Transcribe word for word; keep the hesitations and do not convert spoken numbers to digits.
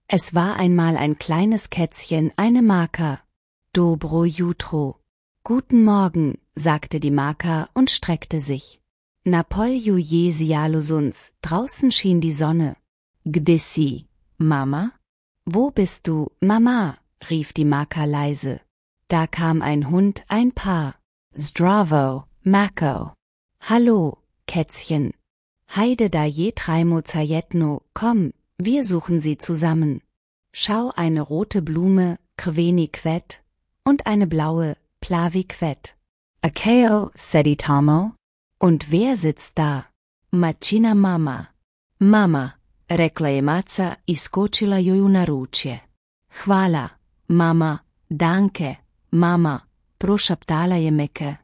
Es war einmal ein kleines Kätzchen, eine Maka. Dobro jutro. Guten Morgen, sagte die Maka und streckte sich. Napolju je zijalo sunce, draußen schien die Sonne. Gde si, Mama? Wo bist du, Mama? Rief die Maka leise. Da kam ein Hund, ein Paar. Zdravo, Mako. Hallo, Kätzchen. Heide da je trajmo zajetno, komm, wir suchen sie zusammen. Schau, eine rote Blume, krveni kvet, und eine blaue, plavi kvet. Akeo, seditamo? Und wer sitzt da? Machina Mama. Mama, rekla je maca i skočila joj u naručje. Hvala, Mama, danke, Mama, prošaptala je meke.